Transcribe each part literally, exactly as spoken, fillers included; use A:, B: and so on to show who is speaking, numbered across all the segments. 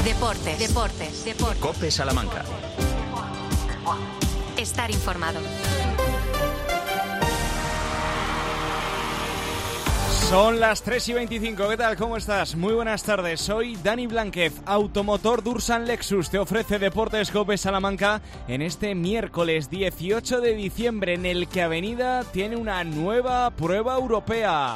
A: Deportes, deportes, deportes.
B: COPE Salamanca.
A: Estar informado.
C: Son las tres y veinticinco, ¿qué tal? ¿Cómo estás? Muy buenas tardes, soy Dani Blánquez. Automotor Dursan Lexus te ofrece Deportes COPE Salamanca en este miércoles dieciocho de diciembre, en el que Avenida tiene una nueva prueba europea.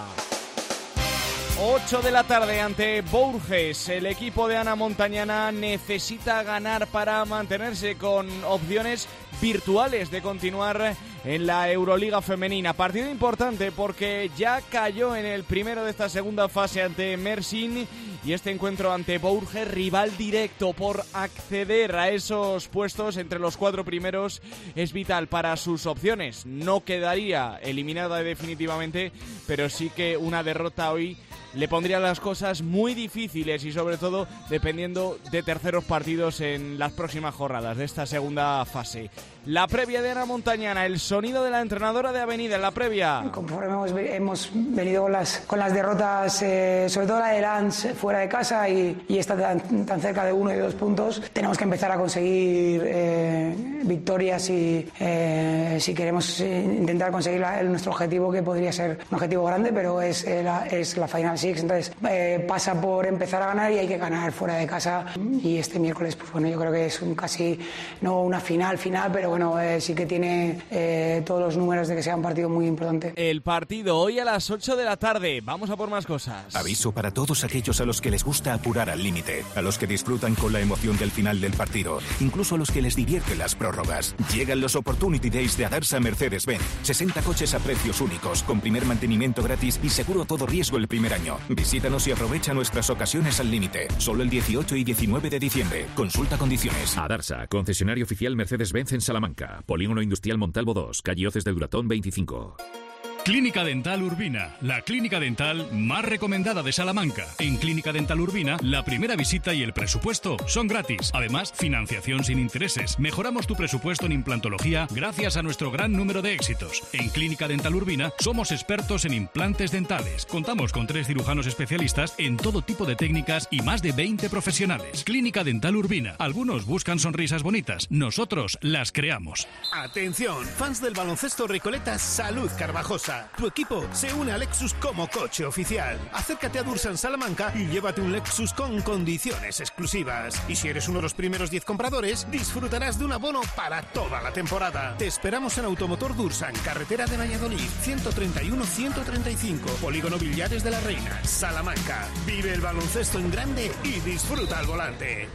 C: ocho de la tarde ante Bourges. El equipo de Ana Montañana necesita ganar para mantenerse con opciones virtuales de continuar en la Euroliga femenina. Partido importante porque ya cayó en el primero de esta segunda fase ante Mersin, y este encuentro ante Bourges, rival directo por acceder a esos puestos entre los cuatro primeros, es vital para sus opciones. No quedaría eliminada definitivamente, pero sí que una derrota hoy le pondría las cosas muy difíciles, y sobre todo dependiendo de terceros partidos en las próximas jornadas de esta segunda fase. La previa de Ana Montañana, el sonido de la entrenadora de Avenida en la previa.
D: Conforme hemos, hemos venido con las, con las derrotas, eh, sobre todo la de Lens fuera de casa y, y esta tan, tan cerca de uno y dos puntos, tenemos que empezar a conseguir eh, victorias y eh, si queremos intentar conseguir la, el, nuestro objetivo, que podría ser un objetivo grande, pero es, eh, la, es la Final Six. Entonces eh, pasa por empezar a ganar, y hay que ganar fuera de casa, y este miércoles, pues bueno, yo creo que es un casi, no una final final, pero bueno, eh, sí que tiene eh, todos los números de que sea un partido muy importante.
C: El partido hoy a las ocho de la tarde. Vamos a por más cosas.
B: Aviso para todos aquellos a los que les gusta apurar al límite, a los que disfrutan con la emoción del final del partido, incluso a los que les divierten las prórrogas. Llegan los Opportunity Days de Adarsa Mercedes-Benz. sesenta coches a precios únicos, con primer mantenimiento gratis y seguro todo riesgo el primer año. Visítanos y aprovecha nuestras ocasiones al límite. Solo el dieciocho y diecinueve de diciembre. Consulta condiciones.
E: Adarsa, concesionario oficial Mercedes-Benz en Salamanca. Polígono Industrial Montalvo dos, calle Oces del Duratón veinticinco.
F: Clínica Dental Urbina, la clínica dental más recomendada de Salamanca. En Clínica Dental Urbina, la primera visita y el presupuesto son gratis. Además, financiación sin intereses. Mejoramos tu presupuesto en implantología gracias a nuestro gran número de éxitos. En Clínica Dental Urbina somos expertos en implantes dentales. Contamos con tres cirujanos especialistas en todo tipo de técnicas y más de veinte profesionales. Clínica Dental Urbina. Algunos buscan sonrisas bonitas, nosotros las creamos.
G: Atención, fans del baloncesto Recoleta Salud Carvajosa. Tu equipo se une a Lexus como coche oficial. Acércate a Dursan Salamanca y llévate un Lexus con condiciones exclusivas. Y si eres uno de los primeros diez compradores, disfrutarás de un abono para toda la temporada. Te esperamos en Automotor Dursan, carretera de Valladolid, ciento treinta y uno ciento treinta y cinco, Polígono Villares de la Reina, Salamanca. Vive el baloncesto en grande y disfruta al volante.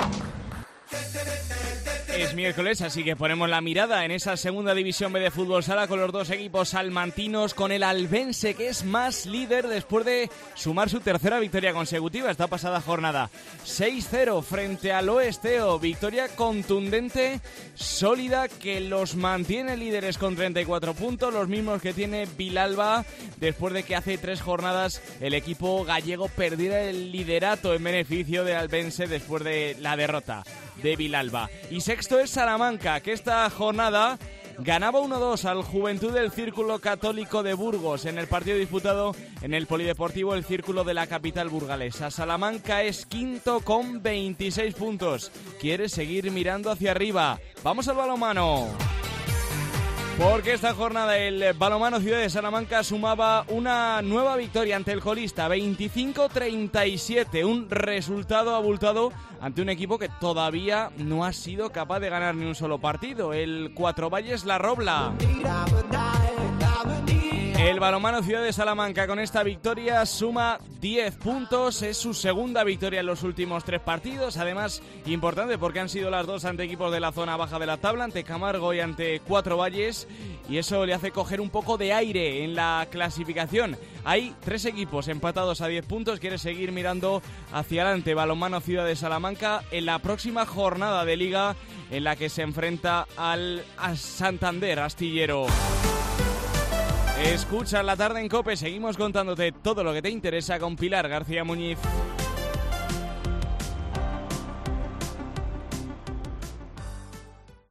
C: Es miércoles, así que ponemos la mirada en esa segunda división B de fútbol sala con los dos equipos salmantinos, con el Albense, que es más líder después de sumar su tercera victoria consecutiva esta pasada jornada. seis cero frente al Oesteo, victoria contundente, sólida, que los mantiene líderes con treinta y cuatro puntos, los mismos que tiene Vilalba, después de que hace tres jornadas el equipo gallego perdiera el liderato en beneficio de Albense después de la derrota de Vilalba. Y sexto es Salamanca, que esta jornada ganaba uno dos al Juventud del Círculo Católico de Burgos en el partido disputado en el Polideportivo El Círculo de la capital burgalesa. Salamanca es quinto con veintiséis puntos. Quiere seguir mirando hacia arriba. Vamos al balonmano. Porque esta jornada el balonmano Ciudad de Salamanca sumaba una nueva victoria ante el colista, veinticinco treinta y siete, un resultado abultado ante un equipo que todavía no ha sido capaz de ganar ni un solo partido, el Cuatro Valles La Robla. El balonmano Ciudad de Salamanca con esta victoria suma diez puntos, es su segunda victoria en los últimos tres partidos, además importante porque han sido las dos ante equipos de la zona baja de la tabla, ante Camargo y ante Cuatro Valles, y eso le hace coger un poco de aire en la clasificación. Hay tres equipos empatados a diez puntos, quiere seguir mirando hacia adelante balonmano Ciudad de Salamanca en la próxima jornada de liga en la que se enfrenta al a Santander Astillero. Escucha La Tarde en COPE, seguimos contándote todo lo que te interesa con Pilar García Muñiz.